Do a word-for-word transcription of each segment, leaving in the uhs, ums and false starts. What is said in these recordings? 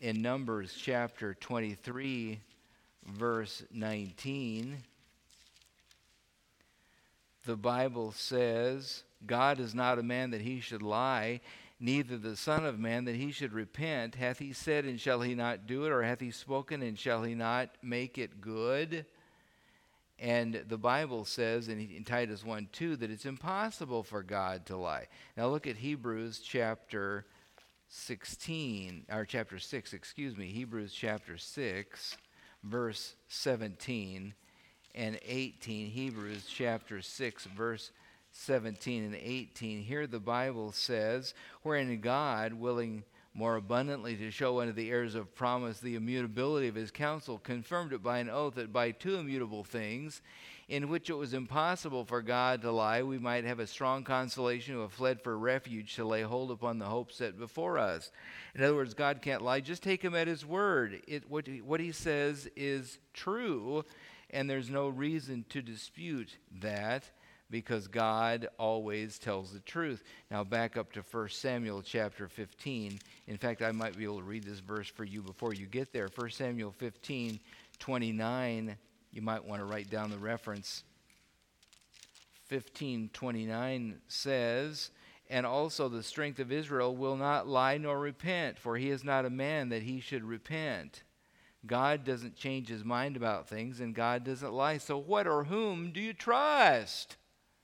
in Numbers chapter twenty-three, verse nineteen, the Bible says, God is not a man that he should lie, neither the Son of Man that he should repent. Hath he said, and shall he not do it? Or hath he spoken, and shall he not make it good? And the Bible says in, in Titus one two that it's impossible for God to lie. Now look at Hebrews chapter sixteen, or chapter six, excuse me, Hebrews chapter six, verse seventeen and eighteen. Hebrews chapter six, verse seventeen and eighteen. Here the Bible says, wherein God, willing more abundantly to show unto the heirs of promise the immutability of his counsel, confirmed it by an oath, that by two immutable things, in which it was impossible for God to lie, we might have a strong consolation who have fled for refuge to lay hold upon the hope set before us. In other words, God can't lie. Just take him at his word. It, what, he, what he says is true, and there's no reason to dispute that, because God always tells the truth. Now back up to First Samuel chapter fifteen. In fact, I might be able to read this verse for you before you get there. First Samuel fifteen twenty-nine. You might want to write down the reference. fifteen twenty-nine says, and also the strength of Israel will not lie nor repent, for he is not a man that he should repent. God doesn't change his mind about things, and God doesn't lie. So what or whom do you trust?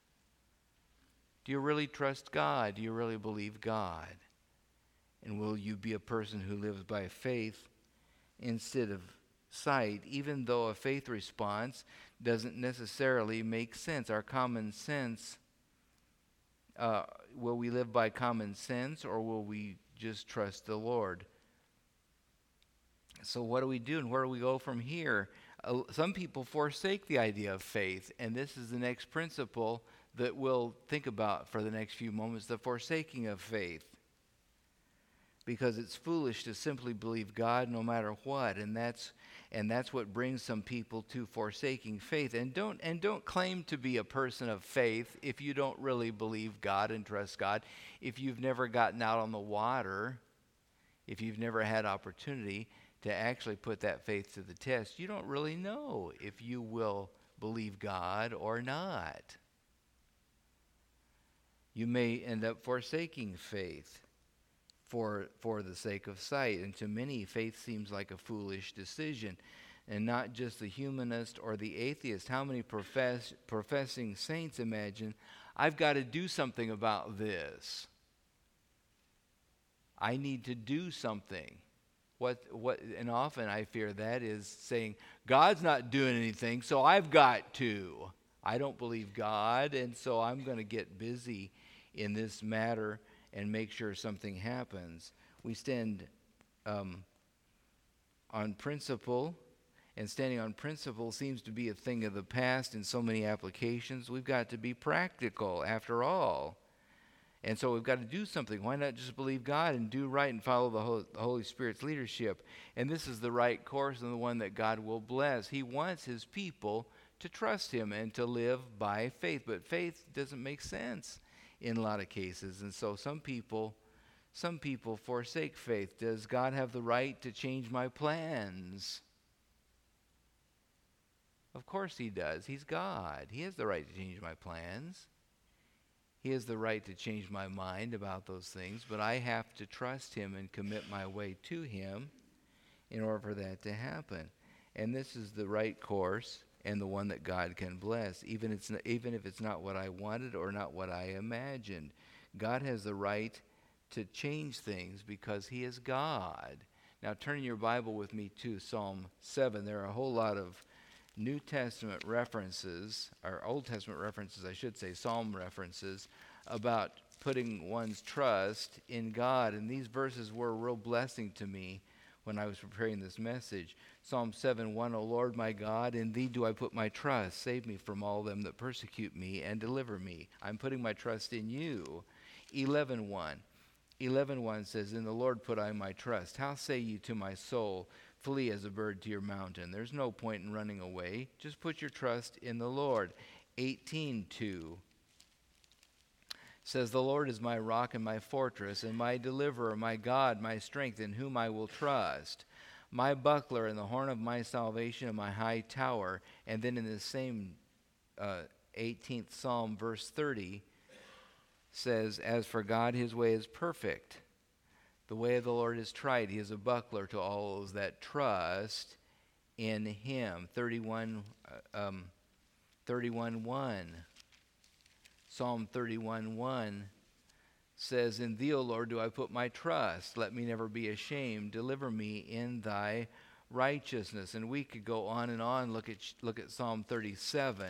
Do you really trust God? Do you really believe God? And will you be a person who lives by faith instead of sight, even though a faith response doesn't necessarily make sense? Our common sense, uh, will we live by common sense, or will we just trust the Lord? So what do we do, and where do we go from here? Uh, some people forsake the idea of faith, and this is the next principle that we'll think about for the next few moments, the forsaking of faith. Because it's foolish to simply believe God no matter what, and that's and that's what brings some people to forsaking faith. And don't and don't claim to be a person of faith if you don't really believe God and trust God. If you've never gotten out on the water, if you've never had opportunity to actually put that faith to the test, you don't really know if you will believe God or not. You may end up forsaking faith for for the sake of sight. And to many, faith seems like a foolish decision. And not just the humanist or the atheist. How many profess, professing saints imagine, I've got to do something about this. I need to do something. What what and often I fear that is saying, God's not doing anything, so I've got to. I don't believe God, and so I'm going to get busy in this matter and make sure something happens. We stand um, on principle, and standing on principle seems to be a thing of the past in so many applications. We've got to be practical after all. And so we've got to do something. Why not just believe God and do right and follow the Holy Spirit's leadership? And this is the right course and the one that God will bless. He wants his people to trust him and to live by faith. But faith doesn't make sense in a lot of cases. And so some people, some people forsake faith. Does God have the right to change my plans? Of course he does. He's God. He has the right to change my plans. He has the right to change my mind about those things, but I have to trust him and commit my way to him in order for that to happen. And this is the right course and the one that God can bless, even, it's not, even if it's not what I wanted or not what I imagined. God has the right to change things because he is God. Now turn your Bible with me to Psalm seven. There are a whole lot of New Testament references, or Old Testament references, I should say, Psalm references, about putting one's trust in God. And these verses were a real blessing to me when I was preparing this message. Psalm seven one, O Lord my God, in thee do I put my trust. Save me from all them that persecute me and deliver me. I'm putting my trust in you. eleven one. eleven one says, in the Lord put I my trust. How say ye to my soul, flee as a bird to your mountain? There's no point in running away. Just put your trust in the Lord. eighteen two says, the Lord is my rock and my fortress and my deliverer, my God, my strength, in whom I will trust, my buckler and the horn of my salvation and my high tower. And then in the same uh, eighteenth Psalm, verse thirty, says, as for God, his way is perfect. The way of the Lord is tried. He is a buckler to all those that trust in him. thirty-one, um, thirty-one one. Psalm thirty-one one says, in thee, O Lord, do I put my trust. Let me never be ashamed. Deliver me in thy righteousness. And we could go on and on. Look at look at Psalm thirty-seven.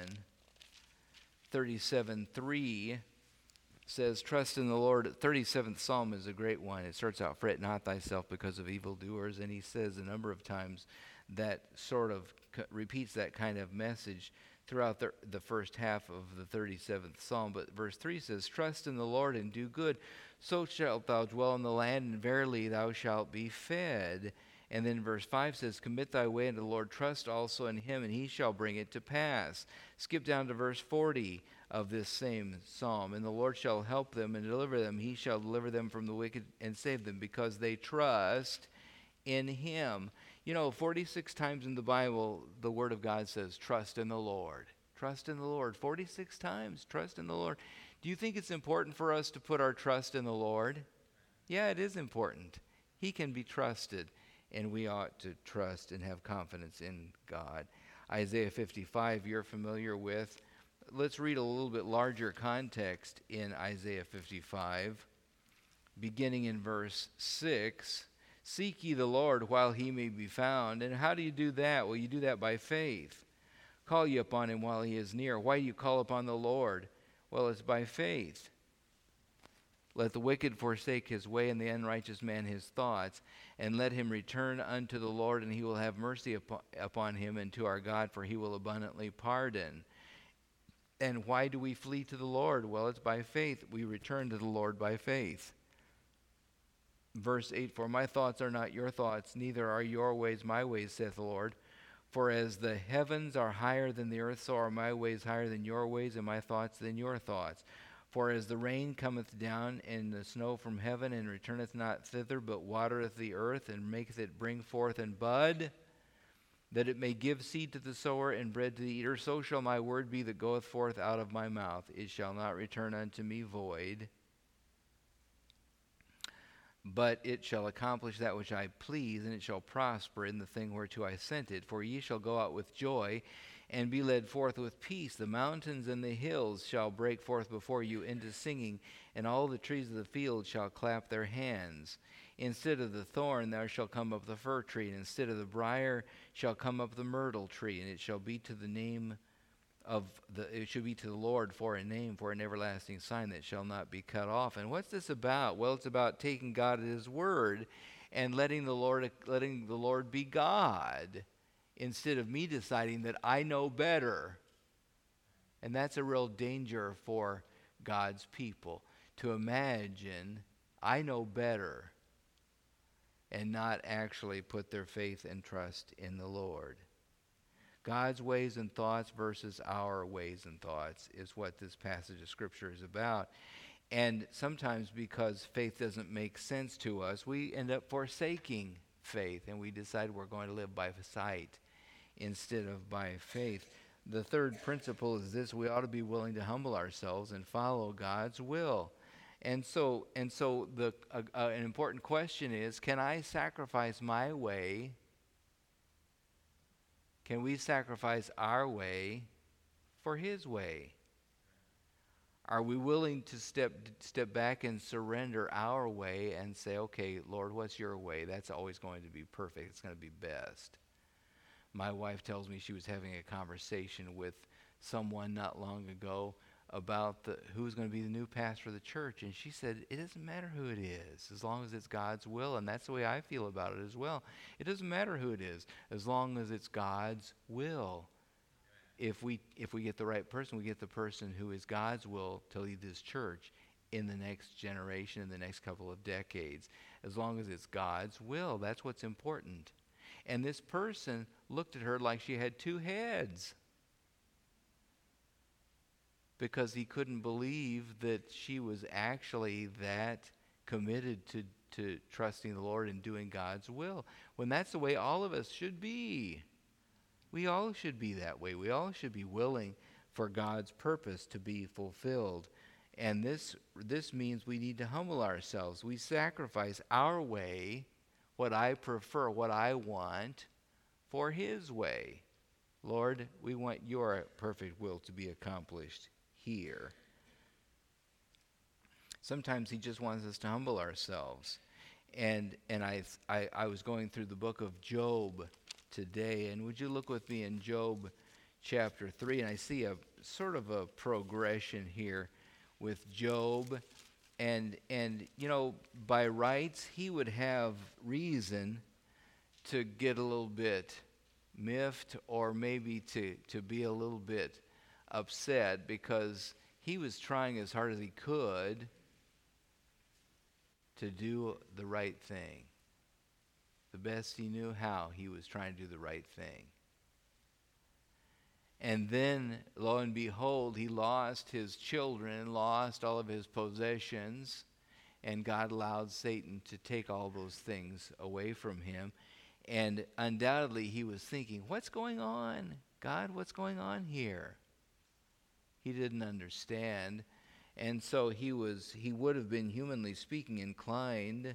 thirty-seven three says, trust in the Lord. thirty-seventh Psalm is a great one. It starts out, fret not thyself because of evildoers. And he says a number of times that sort of co- repeats that kind of message throughout the, the first half of the thirty-seventh Psalm. But verse three says, trust in the Lord and do good, so shalt thou dwell in the land, and verily thou shalt be fed. And then verse five says, commit thy way unto the Lord, trust also in him, and he shall bring it to pass. Skip down to verse forty of this same psalm. And the Lord shall help them and deliver them. He shall deliver them from the wicked and save them, because they trust in him. You know, forty-six times in the Bible, the Word of God says, trust in the Lord. Trust in the Lord. forty-six times, trust in the Lord. Do you think it's important for us to put our trust in the Lord? Yeah, it is important. He can be trusted, and we ought to trust and have confidence in God. Isaiah fifty-five, you're familiar with. Let's read a little bit larger context in Isaiah fifty-five, beginning in verse six. Seek ye the Lord while he may be found. And how do you do that? Well, you do that by faith. Call ye upon him while he is near. Why do you call upon the Lord? Well, it's by faith. Let the wicked forsake his way, and the unrighteous man his thoughts, and let him return unto the Lord, and he will have mercy upon, upon him, and to our God, for he will abundantly pardon. And why do we flee to the Lord? Well, it's by faith. We return to the Lord by faith. Verse eight, for my thoughts are not your thoughts, neither are your ways my ways, saith the Lord. For as the heavens are higher than the earth, so are my ways higher than your ways, and my thoughts than your thoughts. For as the rain cometh down and the snow from heaven, and returneth not thither, but watereth the earth, and maketh it bring forth and bud, that it may give seed to the sower and bread to the eater, so shall my word be that goeth forth out of my mouth. It shall not return unto me void, but it shall accomplish that which I please, and it shall prosper in the thing whereto I sent it. For ye shall go out with joy, and be led forth with peace. The mountains and the hills shall break forth before you into singing, and all the trees of the field shall clap their hands. Instead of the thorn there shall come up the fir tree, and instead of the brier shall come up the myrtle tree, and it shall be to the name of the it should be to the Lord for a name, for an everlasting sign that shall not be cut off. And what's this about? Well, it's about taking God at his word and letting the Lord letting the Lord be God, instead of me deciding that I know better. And that's a real danger for God's people, to imagine I know better and not actually put their faith and trust in the Lord. God's ways and thoughts versus our ways and thoughts is what this passage of Scripture is about. And sometimes because faith doesn't make sense to us, we end up forsaking faith, and we decide we're going to live by sight instead of by faith. The third principle is this: we ought to be willing to humble ourselves and follow God's will. And so, and so the uh, uh, an important question is, can I sacrifice my way? Can we sacrifice our way for his way? Are we willing to step step back and surrender our way and say, okay, Lord, what's your way? That's always going to be perfect. It's going to be best. My wife tells me she was having a conversation with someone not long ago about the, who's going to be the new pastor of the church. And she said, it doesn't matter who it is, as long as it's God's will. And that's the way I feel about it as well. It doesn't matter who it is, as long as it's God's will. If we if we get the right person, we get the person who is God's will to lead this church in the next generation, in the next couple of decades. As long as it's God's will, that's what's important. And this person looked at her like she had two heads. because he couldn't believe that she was actually that committed to, to trusting the Lord and doing God's will, when that's the way all of us should be. We all should be that way. We all should be willing for God's purpose to be fulfilled. And this this means we need to humble ourselves. We sacrifice our way, what I prefer, what I want, for his way. Lord, we want your perfect will to be accomplished here. Sometimes he just wants us to humble ourselves. And and I, I I was going through the book of Job today, and would you look with me in Job chapter three, and I see a sort of a progression here with Job, and and you know, by rights he would have reason to get a little bit miffed, or maybe to to be a little bit upset, because he was trying as hard as he could to do the right thing. The best he knew how, he was trying to do the right thing. And then, lo and behold, he lost his children, lost all of his possessions, and God allowed Satan to take all those things away from him. And undoubtedly he was thinking, what's going on? God, what's going on here? He didn't understand. And so he was he would have been, humanly speaking, inclined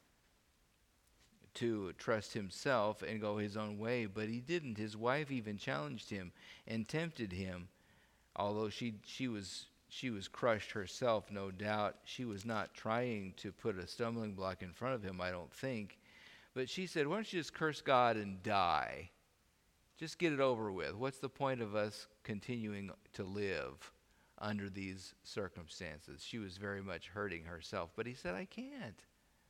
to trust himself and go his own way, but he didn't. His wife even challenged him and tempted him, although she she was she was crushed herself, no doubt. She was not trying to put a stumbling block in front of him, I don't think. But she said, why don't you just curse God and die? Just get it over with. What's the point of us continuing to live under these circumstances? She was very much hurting herself. But he said, I can't.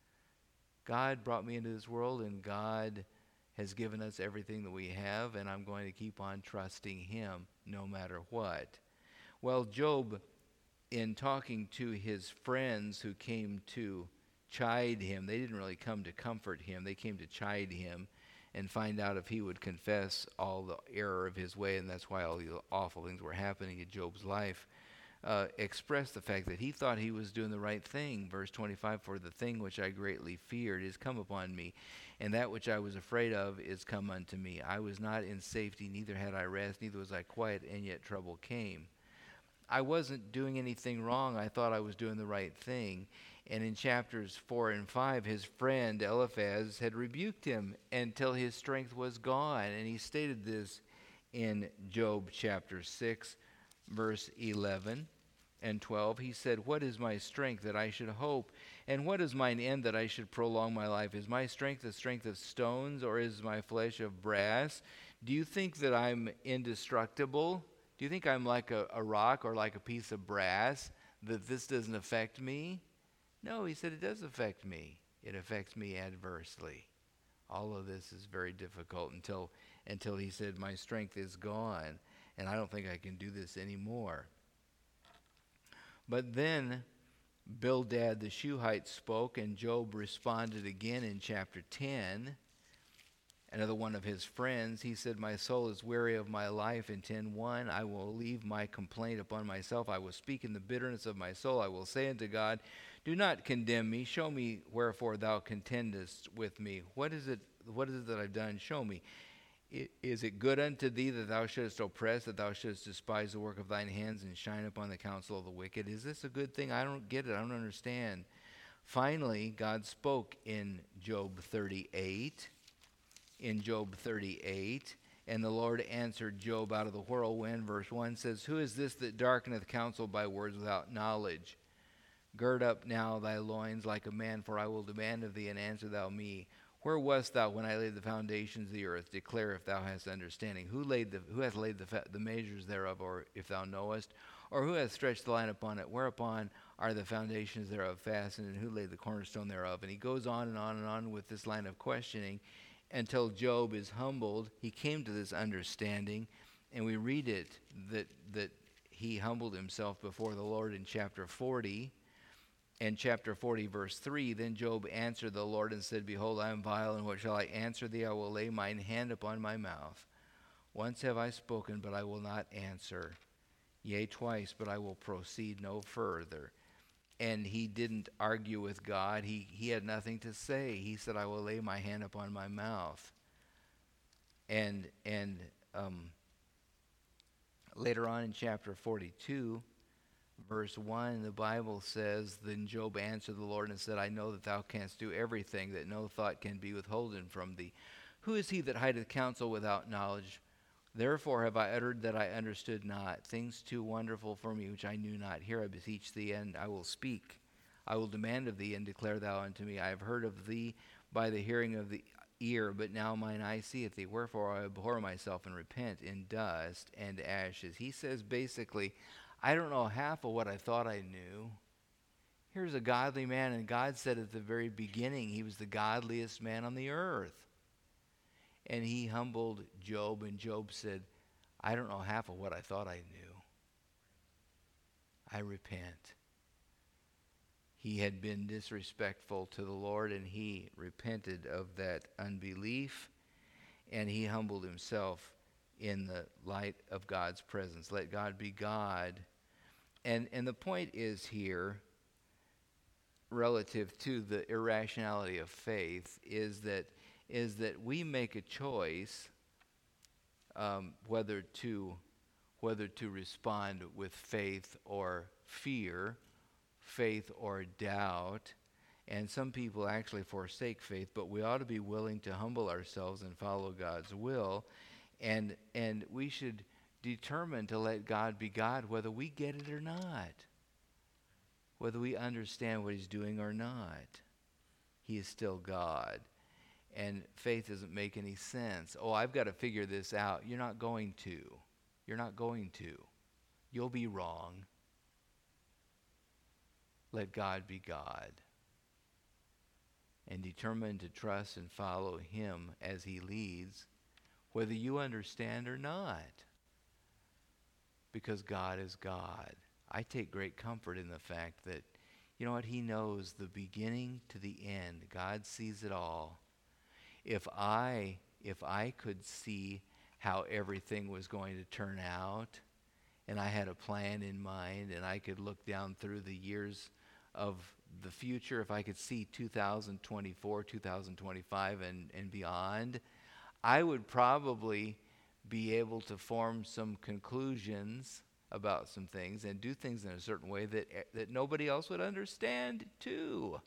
God brought me into this world, and God has given us everything that we have, and I'm going to keep on trusting him no matter what. Well, Job, in talking to his friends who came to chide him, they didn't really come to comfort him. They came to chide him and find out if he would confess all the error of his way, and that's why all these awful things were happening in Job's life. Uh, expressed the fact that he thought he was doing the right thing. Verse twenty-five, for the thing which I greatly feared is come upon me, and that which I was afraid of is come unto me. I was not in safety, neither had I rest, neither was I quiet, and yet trouble came. I wasn't doing anything wrong. I thought I was doing the right thing. And in chapters four and five, his friend Eliphaz had rebuked him until his strength was gone. And he stated this in Job chapter six, verse eleven and twelve. He said, what is my strength that I should hope? And what is mine end that I should prolong my life? Is my strength the strength of stones, or is my flesh of brass? Do you think that I'm indestructible? Do you think I'm like a, a rock or like a piece of brass, that this doesn't affect me? No, he said, it does affect me. It affects me adversely. All of this is very difficult until until he said, my strength is gone, and I don't think I can do this anymore. But then Bildad the Shuhite spoke, and Job responded again in chapter ten. Another one of his friends, he said, my soul is weary of my life. In ten one, I will leave my complaint upon myself. I will speak in the bitterness of my soul. I will say unto God, do not condemn me. Show me wherefore thou contendest with me. What is it, what is it that I've done? Show me. Is it good unto thee that thou shouldest oppress, that thou shouldest despise the work of thine hands, and shine upon the counsel of the wicked? Is this a good thing? I don't get it. I don't understand. Finally, God spoke in Job thirty-eight. In Job thirty-eight, and the Lord answered Job out of the whirlwind. Verse one says, who is this that darkeneth counsel by words without knowledge? Gird up now thy loins like a man, for I will demand of thee, and answer thou me. Where wast thou when I laid the foundations of the earth? Declare if thou hast understanding. Who laid the who hath laid the fa- the measures thereof, or if thou knowest? Or who hath stretched the line upon it? Whereupon are the foundations thereof fastened, and who laid the cornerstone thereof? And he goes on and on and on with this line of questioning until Job is humbled. He came to this understanding, and we read it that that he humbled himself before the Lord in chapter forty. In chapter forty, verse three, then Job answered the Lord and said, behold, I am vile, and what shall I answer thee? I will lay mine hand upon my mouth. Once have I spoken, but I will not answer. Yea, twice, but I will proceed no further. And he didn't argue with God. He, he had nothing to say. He said, I will lay my hand upon my mouth. And, and um, later on in chapter forty-two, verse one, the Bible says, Then Job answered the Lord and said, I know that thou canst do everything, that no thought can be withholden from thee. Who is he that hideth counsel without knowledge? Therefore have I uttered that I understood not, things too wonderful for me which I knew not. Here I beseech thee, and I will speak. I will demand of thee, and declare thou unto me. I have heard of thee by the hearing of the ear, but now mine eye seeth thee. Wherefore I abhor myself and repent in dust and ashes. He says basically, I don't know half of what I thought I knew. Here's a godly man, and God said at the very beginning he was the godliest man on the earth. And he humbled Job, and Job said, I don't know half of what I thought I knew. I repent. He had been disrespectful to the Lord, and he repented of that unbelief, and he humbled himself in the light of God's presence. Let God be God. And, and the point is here, relative to the irrationality of faith, is that is that we make a choice um, whether to whether to respond with faith or fear, faith or doubt. And some people actually forsake faith, but we ought to be willing to humble ourselves and follow God's will. And and we should determine to let God be God whether we get it or not, whether we understand what he's doing or not. He is still God. And faith doesn't make any sense. Oh, I've got to figure this out. You're not going to. You're not going to. You'll be wrong. Let God be God. And determine to trust and follow him as he leads, whether you understand or not. Because God is God. I take great comfort in the fact that, you know what, he knows the beginning to the end. God sees it all. If I, if I could see how everything was going to turn out, and I had a plan in mind, and I could look down through the years of the future, if I could see two thousand twenty-four, two thousand twenty-five, and, and beyond, I would probably be able to form some conclusions about some things and do things in a certain way that that nobody else would understand too.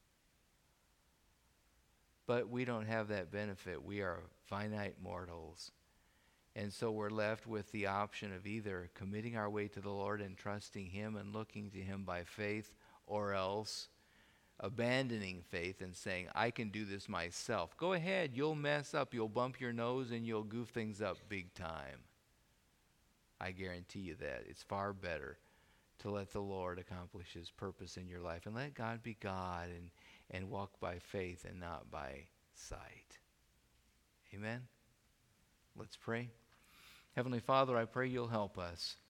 But we don't have that benefit. We are finite mortals. And so we're left with the option of either committing our way to the Lord and trusting him and looking to him by faith, or else abandoning faith and saying, I can do this myself. Go ahead, you'll mess up, you'll bump your nose, and you'll goof things up big time. I guarantee you that. It's far better to let the Lord accomplish his purpose in your life and let God be God and, and walk by faith and not by sight. Amen? Let's pray. Heavenly Father, I pray you'll help us.